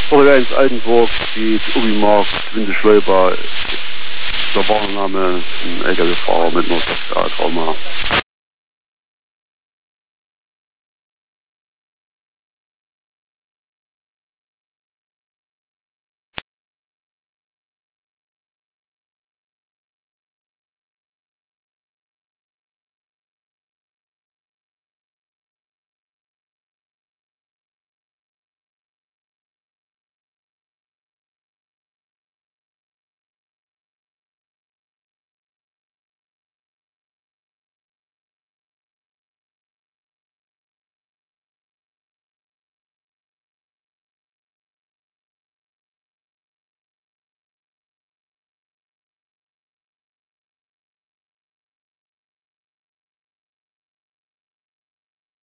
Orleans Altenburg, die Ubimark, Windeschleuber, der Warname, ein LKW-Fahrer mit einer Trauma.